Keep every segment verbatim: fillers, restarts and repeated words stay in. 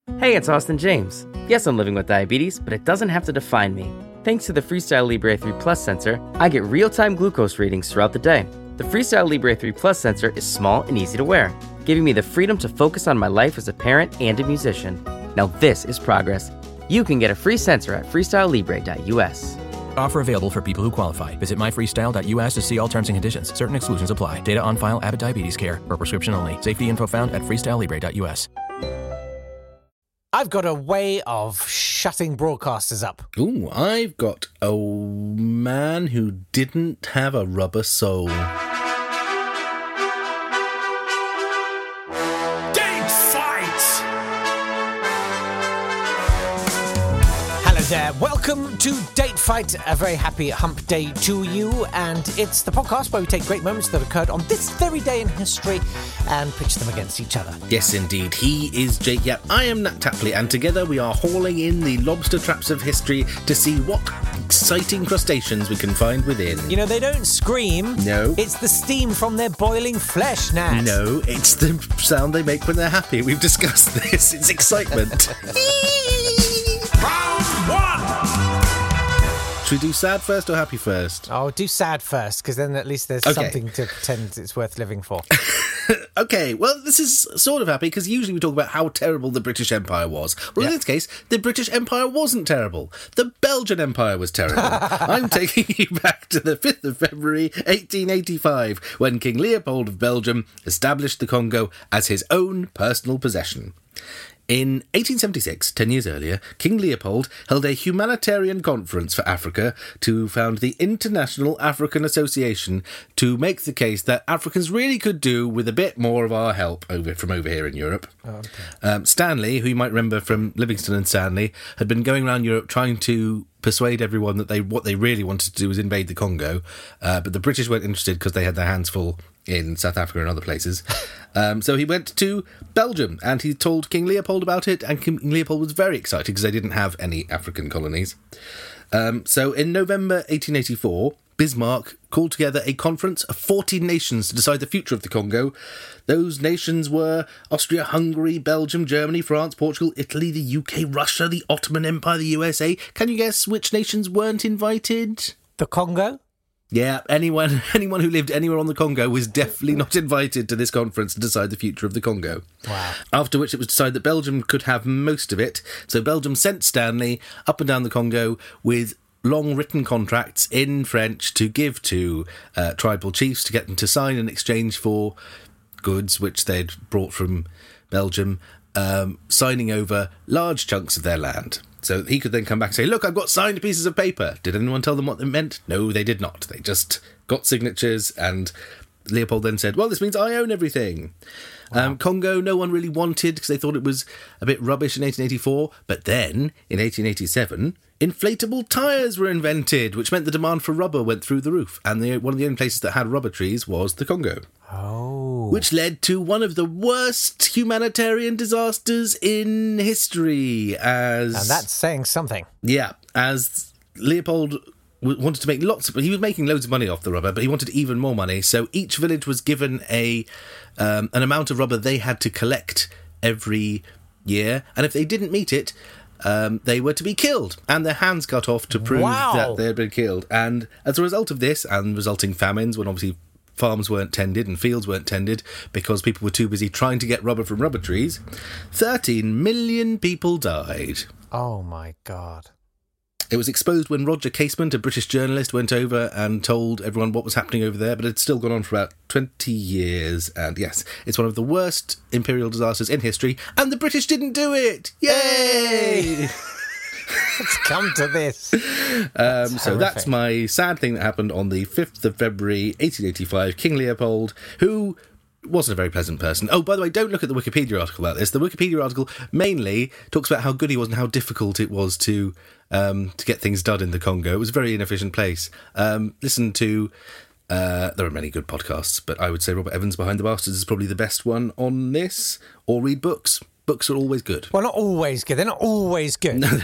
Hey, it's Austin James. Yes, I'm living with diabetes, but it doesn't have to define me. Thanks to the Freestyle Libre three Plus sensor, I get real-time glucose readings throughout the day. The Freestyle Libre three Plus sensor is small and easy to wear, giving me the freedom to focus on my life as a parent and a musician. Now this is progress. You can get a free sensor at freestyle libre dot u s. Offer available for people who qualify. Visit my freestyle dot u s to see all terms and conditions. Certain exclusions apply. Data on file, Abbott Diabetes Care. For prescription only. Safety info found at freestyle libre dot u s. I've got a way of shutting broadcasters up. Ooh, I've got a man who didn't have a rubber soul. There. Welcome to Date Fight. A very happy hump day to you, and it's the podcast where we take great moments that occurred on this very day in history and pitch them against each other. Yes, indeed. He is Jake Yap. I am Nat Tapley, and together we are hauling in the lobster traps of history to see what exciting crustaceans we can find within. You know, they don't scream. No. It's the steam from their boiling flesh, Nat. No, it's the sound they make when they're happy. We've discussed this. It's excitement. Should we do sad first or happy first? Oh, do sad first, because then at least there's okay. something to pretend it's worth living for. Okay, well, this is sort of happy, because usually we talk about how terrible the British Empire was. Well, yep. in this case, the British Empire wasn't terrible. The Belgian Empire was terrible. I'm taking you back to the fifth of February, eighteen eighty-five, when King Leopold of Belgium established the Congo as his own personal possession. In eighteen seventy-six, ten years earlier, King Leopold held a humanitarian conference for Africa to found the International African Association to make the case that Africans really could do with a bit more of our help over from over here in Europe. Oh, okay. um, Stanley, who you might remember from Livingston and Stanley, had been going around Europe trying to persuade everyone that they what they really wanted to do was invade the Congo, uh, but the British weren't interested because they had their hands full in South Africa and other places. Um, so he went to Belgium and he told King Leopold about it, and King Leopold was very excited because they didn't have any African colonies. Um, so in November eighteen eighty-four, Bismarck called together a conference of fourteen nations to decide the future of the Congo. Those nations were Austria, Hungary, Belgium, Germany, France, Portugal, Italy, the U K, Russia, the Ottoman Empire, the U S A. Can you guess which nations weren't invited? The Congo? Yeah, anyone anyone who lived anywhere on the Congo was definitely not invited to this conference to decide the future of the Congo. Wow. After which it was decided that Belgium could have most of it. So Belgium sent Stanley up and down the Congo with long written contracts in French to give to uh, tribal chiefs to get them to sign in exchange for goods which they'd brought from Belgium, um, signing over large chunks of their land. So he could then come back and say, look, I've got signed pieces of paper. Did anyone tell them what they meant? No, they did not. They just got signatures, and Leopold then said, well, this means I own everything. Wow. Um, Congo, no one really wanted because they thought it was a bit rubbish in eighteen eighty-four. But then, in eighteen eighty-seven, inflatable tyres were invented, which meant the demand for rubber went through the roof. And the, one of the only places that had rubber trees was the Congo. Oh. Which led to one of the worst humanitarian disasters in history as... And that's saying something. Yeah, as Leopold w- wanted to make lots of... He was making loads of money off the rubber, but he wanted even more money. So each village was given a um, an amount of rubber they had to collect every year. And if they didn't meet it, um, they were to be killed and their hands cut off to prove wow. that they had been killed. And as a result of this, and resulting famines, when obviously farms weren't tended and fields weren't tended because people were too busy trying to get rubber from rubber trees, thirteen million people died. Oh my God. It was exposed when Roger Casement, a British journalist, went over and told everyone what was happening over there, but it's still gone on for about twenty years. And yes, it's one of the worst imperial disasters in history, and the British didn't do it! Yay! Let's come to this. Um, so that's my sad thing that happened on the fifth of February, eighteen eighty-five. King Leopold, who wasn't a very pleasant person. Oh, by the way, don't look at the Wikipedia article about this. The Wikipedia article mainly talks about how good he was and how difficult it was to um, to get things done in the Congo. It was a very inefficient place. Um, listen to... Uh, there are many good podcasts, but I would say Robert Evans' Behind the Bastards is probably the best one on this. Or read books. Books are always good. Well, not always good. They're not always good. No.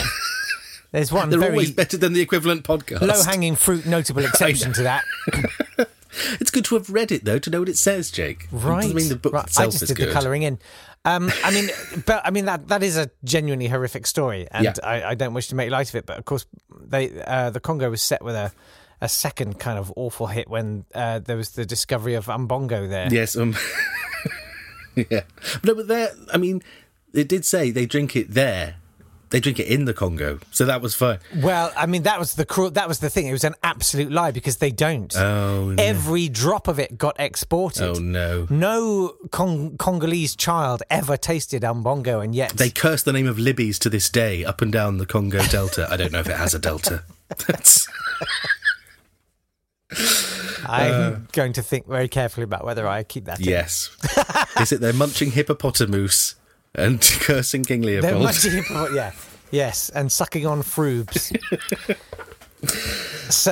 There's one They're very always better than the equivalent podcast. low-hanging fruit notable exception to that. It's good to have read it, though, to know what it says, Jake. Right. It doesn't mean the book right. itself I just is did good. the colouring in. Um, I mean, but I mean that that is a genuinely horrific story, and Yeah. I, I don't wish to make light of it. But of course, they uh, the Congo was set with a, a second kind of awful hit when uh, there was the discovery of Umbongo there. Yes. Um, yeah. No, but there, I mean, it did say they drink it there. They drink it in the Congo, so that was fine. Well, I mean, that was the cruel, that was the thing. It was an absolute lie because they don't. Oh, no. Every drop of it got exported. Oh, no. No Cong- Congolese child ever tasted Umbongo, and yet They curse the name of Libby's to this day up and down the Congo Delta. I don't know if it has a delta. That's... I'm Uh, going to think very carefully about whether I keep that in. Yes. Is it they're munching hippopotamus and cursing King They're Leopold? munching, yeah, yes, and sucking on frubes. So,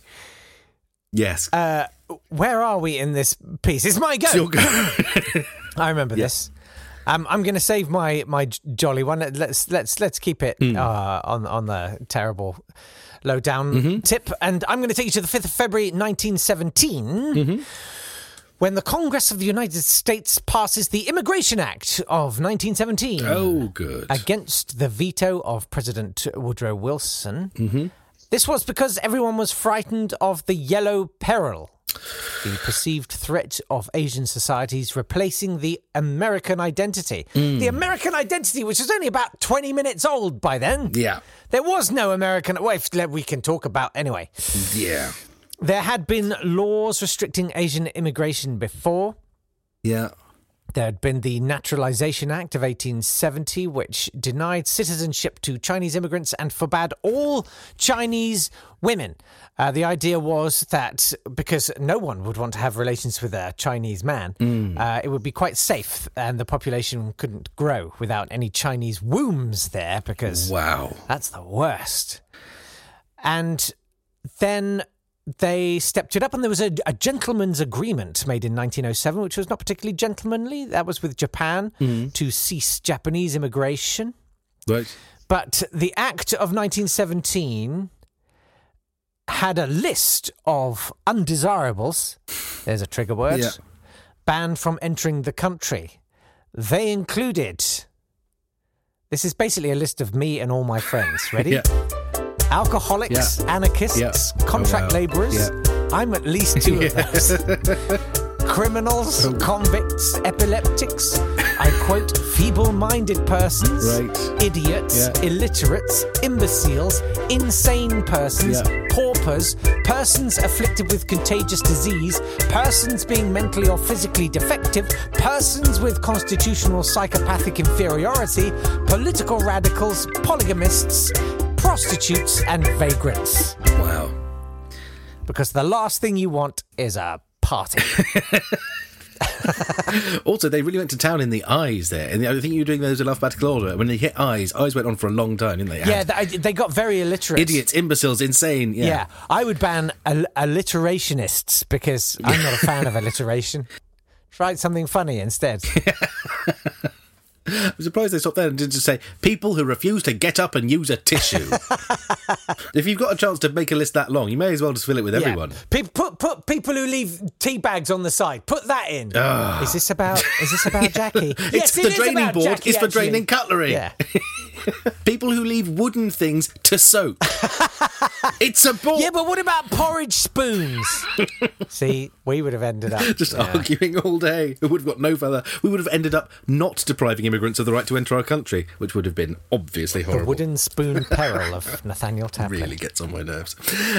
Yes. uh, where are we in this piece? It's my go. It's your go. I remember this. Um, I'm going to save my my j- jolly one. Let's let's let's keep it Hmm. uh, on on the terrible low down Mm-hmm. tip, and I'm going to take you to the fifth of February, nineteen seventeen. Mm-hmm. When the Congress of the United States passes the Immigration Act of nineteen seventeen. Oh, good. Against the veto of President Woodrow Wilson. Mm-hmm. This was because everyone was frightened of the yellow peril, the perceived threat of Asian societies replacing the American identity. Mm. The American identity, which was only about twenty minutes old by then. Yeah. There was no American... Well, if we can talk about... Anyway. Yeah. There had been laws restricting Asian immigration before. Yeah. There had been the Naturalization Act of eighteen seventy, which denied citizenship to Chinese immigrants and forbade all Chinese women. Uh, the idea was that because no one would want to have relations with a Chinese man, Mm. uh, it would be quite safe and the population couldn't grow without any Chinese wombs there because Wow. that's the worst. And then they stepped it up, and there was a, a gentleman's agreement made in nineteen oh seven, which was not particularly gentlemanly. That was with Japan to cease Japanese immigration. Right. But the Act of nineteen seventeen had a list of undesirables, there's a trigger word, Yeah. banned from entering the country. They included... This is basically a list of me and all my friends. Ready? Yeah. Alcoholics, Yeah. anarchists, Yeah. contract Oh, wow. laborers. Yeah. I'm at least two of those. Criminals, Oh. convicts, epileptics. I quote, feeble-minded persons, Right. idiots, Yeah. illiterates, imbeciles, insane persons, Yeah. paupers, persons afflicted with contagious disease, persons being mentally or physically defective, persons with constitutional psychopathic inferiority, political radicals, polygamists, prostitutes and vagrants. Wow. Because the last thing you want is a party. Also, they really went to town in the eyes there. And I think you were doing those in alphabetical order. When they hit eyes, eyes went on for a long time, didn't they? Yeah, they, they got very illiterate. Idiots, imbeciles, insane. Yeah. Yeah, I would ban all- alliterationists because I'm not a fan of alliteration. Write something funny instead. I'm surprised they stopped there and didn't just say, people who refuse to get up and use a tissue. If you've got a chance to make a list that long, you may as well just fill it with everyone. Yeah. Pe- put put people who leave tea bags on the side. Put that in. Is this about? Is this about Jackie? It's Yes, it the is draining about board Jackie, is for actually. draining cutlery. Yeah. People who leave wooden things to soak. It's a ball. Yeah, but what about porridge spoons? See, we would have ended up Just yeah. arguing all day. We would have got no further. We would have ended up not depriving immigrants of the right to enter our country, which would have been obviously The horrible. wooden spoon peril of Nathaniel Tapley. Really gets on my nerves.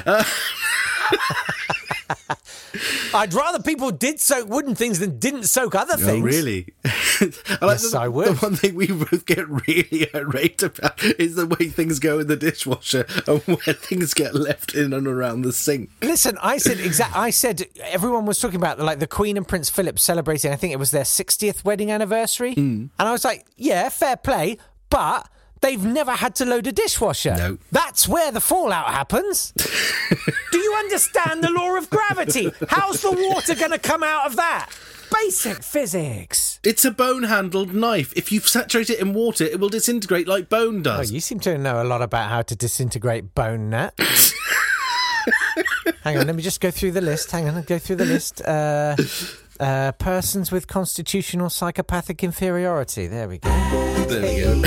I'd rather people did soak wooden things than didn't soak other Oh, things. really? I like Yes, the, I would. The one thing we both get really irate about is the way things go in the dishwasher and where things get left in and around the sink. Listen, I said exact. I said everyone was talking about like the Queen and Prince Philip celebrating. I think it was their sixtieth wedding anniversary, Mm. and I was like, "Yeah, fair play," but they've never had to load a dishwasher. No. That's where the fallout happens. Do you understand the law of gravity? How's the water going to come out of that? Basic physics. It's a bone-handled knife. If you saturate it in water, it will disintegrate like bone Oh, does. you seem to know a lot about how to disintegrate bone, Nat. Hang on, let me just go through the list. Hang on, go through the list. Uh, uh, persons with constitutional psychopathic inferiority. There we go. There we go.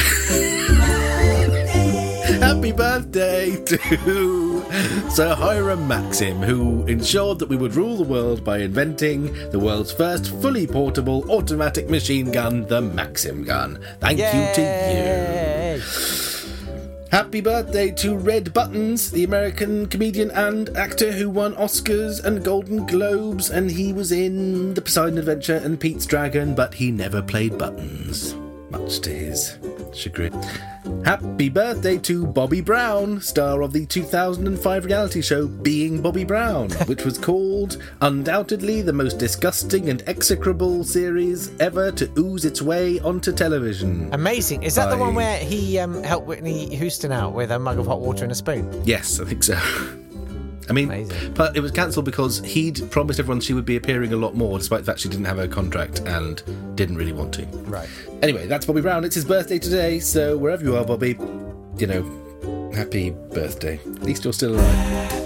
Happy birthday to Sir Hiram Maxim, who ensured that we would rule the world by inventing the world's first fully portable automatic machine gun, the Maxim gun. Thank Yay! you to you. Happy birthday to Red Buttons, the American comedian and actor who won Oscars and Golden Globes, and he was in The Poseidon Adventure and Pete's Dragon, but he never played Buttons, much to his chagrin. Happy birthday to Bobby Brown, star of the two thousand five reality show Being Bobby Brown, which was called undoubtedly the most disgusting and execrable series ever to ooze its way onto television. Amazing. Is that I... the one where he um, helped Whitney Houston out with a mug of hot water and a spoon? Yes, I think so. I mean, Amazing. But it was cancelled because he'd promised everyone she would be appearing a lot more, despite the fact she didn't have a contract and didn't really want to. Right. Anyway, that's Bobby Brown. It's his birthday today, so wherever you are, Bobby, you know, happy birthday. At least you're still alive.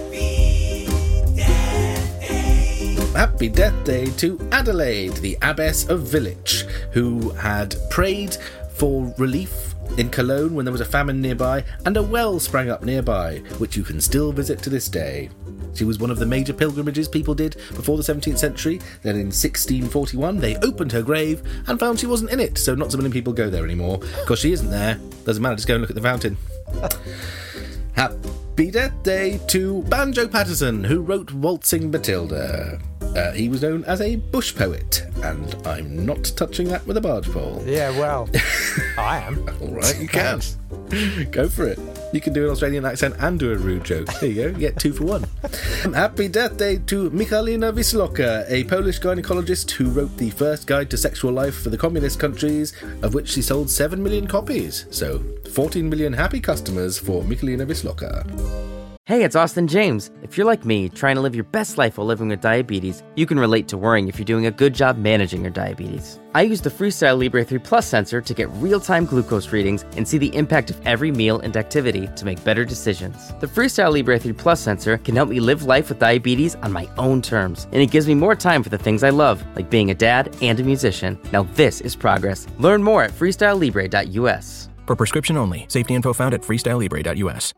Happy Death Day to Adelaide, the Abbess of Village, who had prayed for relief in Cologne when there was a famine nearby, and a well sprang up nearby, which you can still visit to this day. She was one of the major pilgrimages people did before the seventeenth century. Then in sixteen forty-one, they opened her grave and found she wasn't in it, so not so many people go there anymore. Because she isn't there, doesn't matter, just go and look at the fountain. Happy Death Day to Banjo Patterson, who wrote Waltzing Matilda. Uh, he was known as a bush poet, and I'm not touching that with a barge pole. Yeah, well, I am. All right, you can. Go for it. You can do an Australian accent and do a rude joke. There you go. You get two for one. Happy Death Day to Michalina Wisloka, a Polish gynecologist who wrote the first guide to sexual life for the communist countries, of which she sold seven million copies. So, fourteen million happy customers for Michalina Wisloka. Hey, it's Austin James. If you're like me, trying to live your best life while living with diabetes, you can relate to worrying if you're doing a good job managing your diabetes. I use the Freestyle Libre three Plus sensor to get real-time glucose readings and see the impact of every meal and activity to make better decisions. The Freestyle Libre three Plus sensor can help me live life with diabetes on my own terms, and it gives me more time for the things I love, like being a dad and a musician. Now this is progress. Learn more at freestyle libre dot u s. For prescription only. Safety info found at freestyle libre dot u s.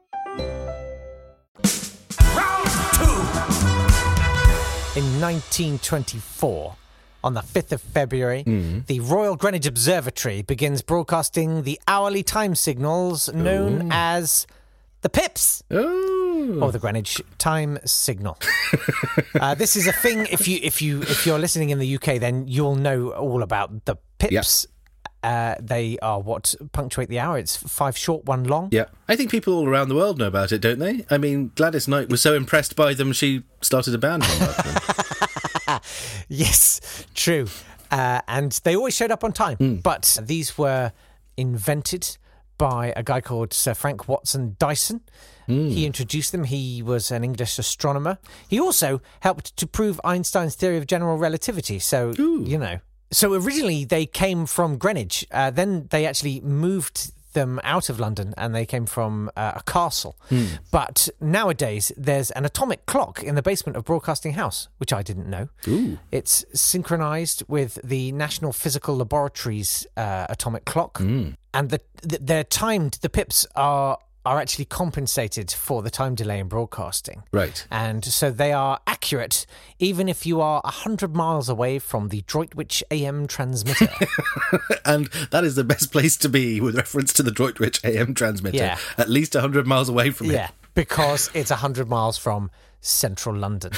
In nineteen twenty-four, on the fifth of February, Mm. the Royal Greenwich Observatory begins broadcasting the hourly time signals known Ooh. as the Pips, Oh. or the Greenwich Time Signal. uh, this is a thing. If you if you if you're listening in the U K, then you'll know all about the Pips. Uh, they are what punctuate the hour. It's five short, one long. Yeah. I think people all around the world know about it, don't they? I mean, Gladys Knight was so impressed by them, she started a band on them. Yes, true. Uh, and they always showed up on time. Mm. But these were invented by a guy called Sir Frank Watson Dyson. Mm. He introduced them. He was an English astronomer. He also helped to prove Einstein's theory of general relativity. So, Ooh. you know. So originally they came from Greenwich. Uh, then they actually moved them out of London and they came from uh, a castle. Mm. But nowadays there's an atomic clock in the basement of Broadcasting House, which I didn't know. Ooh. It's synchronised with the National Physical Laboratories uh, atomic clock. Mm. And the, the, they're timed, the pips are... are actually compensated for the time delay in broadcasting. Right. And so they are accurate even if you are one hundred miles away from the Droitwich A M transmitter. And that is the best place to be with reference to the Droitwich A M transmitter. Yeah. At least one hundred miles away from it. Yeah, because it's one hundred miles from central London.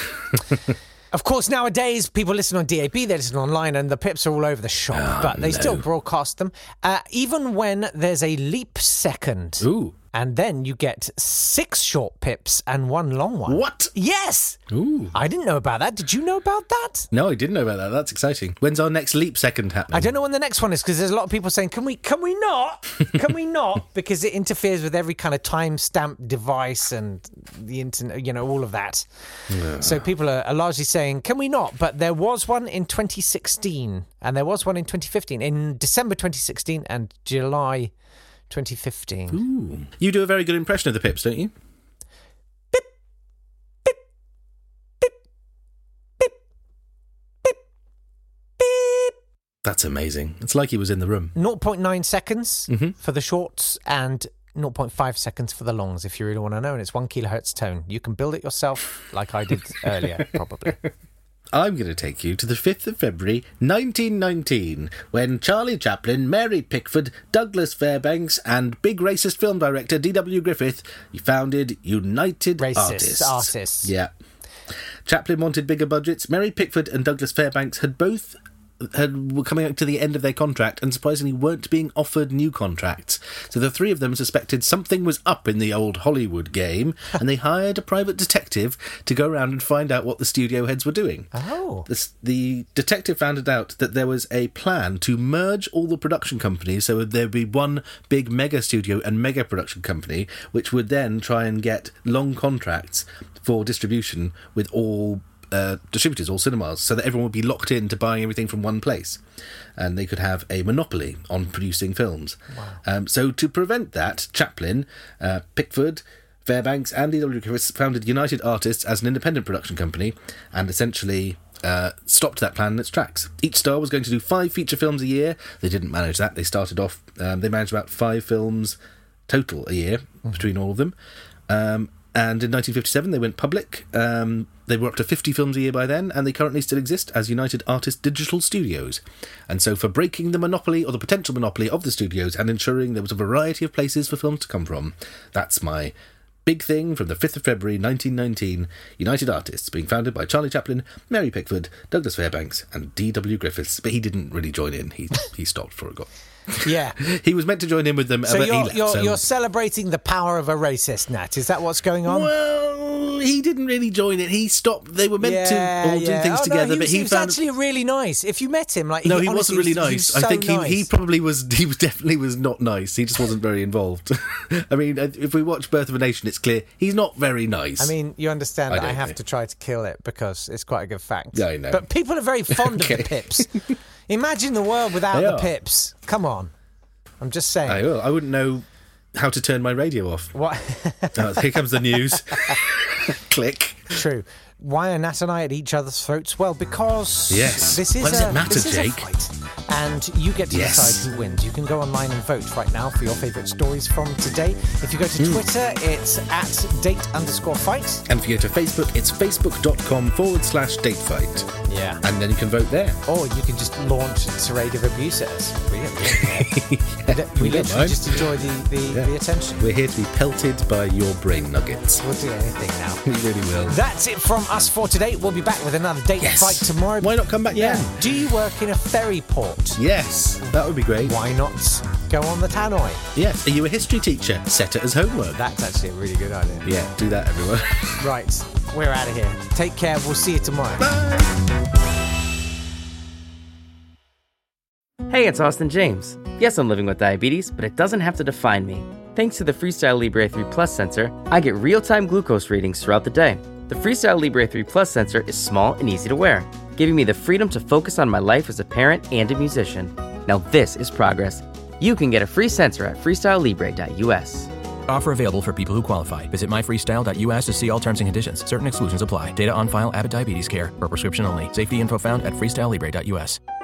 Of course, nowadays, people listen on D A B, they listen online, and the pips are all over the shop, oh, but they no. still broadcast them, uh, even when there's a leap second. Ooh. And then you get six short pips and one long one. What? Yes! Ooh. I didn't know about that. Did you know about that? No, I didn't know about that. That's exciting. When's our next leap second happening? I don't know when the next one is, because there's a lot of people saying, can we can we not? Can we not? Because it interferes with every kind of timestamp device and the internet, you know, all of that. Yeah. So people are, are largely saying, can we not? But there was one in twenty sixteen, and there was one in twenty fifteen. In December twenty sixteen and July twenty fifteen. Ooh. You do a very good impression of the pips, don't you? Pip, pip, That's amazing. It's like he was in the room. zero point nine seconds Mm-hmm. for the shorts and zero point five seconds for the longs, if you really want to know. And it's one kilohertz tone. You can build it yourself like I did earlier, probably. I'm going to take you to the fifth of February, nineteen nineteen, when Charlie Chaplin, Mary Pickford, Douglas Fairbanks and big racist film director D W Griffith founded United Racist Artists. artists. Yeah. Chaplin wanted bigger budgets. Mary Pickford and Douglas Fairbanks had both had, were coming up to the end of their contract and surprisingly weren't being offered new contracts. So the three of them suspected something was up in the old Hollywood game and they hired a private detective to go around and find out what the studio heads were doing. Oh. The, the detective found out that there was a plan to merge all the production companies so there'd be one big mega studio and mega production company which would then try and get long contracts for distribution with all Uh, distributors or cinemas, so that everyone would be locked in to buying everything from one place and they could have a monopoly on producing films. Wow. Um, so to prevent that, Chaplin, uh, Pickford, Fairbanks and D W Griffiths founded United Artists as an independent production company and essentially uh, stopped that plan in its tracks. Each star was going to do five feature films a year. They didn't manage that. They started off, um, they managed about five films total a year mm-hmm. between all of them. Um, And in nineteen fifty-seven, they went public. Um, they were up to fifty films a year by then, and they currently still exist as United Artists Digital Studios. And so for breaking the monopoly, or the potential monopoly of the studios, and ensuring there was a variety of places for films to come from, that's my big thing from the fifth of February, nineteen nineteen, United Artists, being founded by Charlie Chaplin, Mary Pickford, Douglas Fairbanks, and D W Griffiths. But he didn't really join in. He he stopped before it got... Yeah. He was meant to join in with them, So but you're, he left. you're, so. you're celebrating the power of a racist, Nat. Is that what's going on? Well, he didn't really join it. He stopped. They were meant yeah, to all yeah. do things oh, together, no, he but was, he, he was found. actually really nice. If you met him, like No, he, he honestly, wasn't really was- he nice. was so I think he, nice. he probably was. He was definitely was not nice. He just wasn't very involved. I mean, if we watch Birth of a Nation, it's clear he's not very nice. I mean, you understand I that I don't have know. to try to kill it because it's quite a good fact. Yeah, I know. But people are very fond of Okay. the Pips. Imagine the world without They the are. Pips. Come on. I'm just saying. I will. I wouldn't know how to turn my radio off. What? Oh, here comes the news. Click. True. Why are Nat and I at each other's throats? Well, because Yes. this is Why does a, it matter, this is a Jake? fight. And you get to Yes. decide who wins. You can go online and vote right now for your favourite stories from today. If you go Hmm. to Twitter, it's at date underscore fight. And if you go to Facebook, it's facebook.com forward slash datefight. Yeah. And then you can vote there. Or you can just launch a tirade of abuse at us. We don't really care. we we don't literally mind. just enjoy the, the, Yeah. the attention. We're here to be pelted by your brain nuggets. We'll do anything now. We really will. That's it from us for today. We'll be back with another Date Yes. Fight tomorrow. Why not come back Yeah. then? Do you work in a ferry port? Yes, that would be great. Why not go on the tannoy? Yes. Are you a history teacher? Set it as homework. That's actually a really good idea. Yeah, do that, everyone. Right, we're out of here. Take care. We'll see you tomorrow. Hey, it's Austin James. Yes, I'm living with diabetes, but it doesn't have to define me. Thanks to the Freestyle Libre three Plus sensor, I get real-time glucose readings throughout the day. The Freestyle Libre three Plus sensor is small and easy to wear, giving me the freedom to focus on my life as a parent and a musician. Now this is progress. You can get a free sensor at freestyle libre dot u s. Offer available for people who qualify. Visit my freestyle dot u s to see all terms and conditions. Certain exclusions apply. Data on file, Abbott Diabetes Care. For prescription only. Safety info found at freestyle libre dot u s.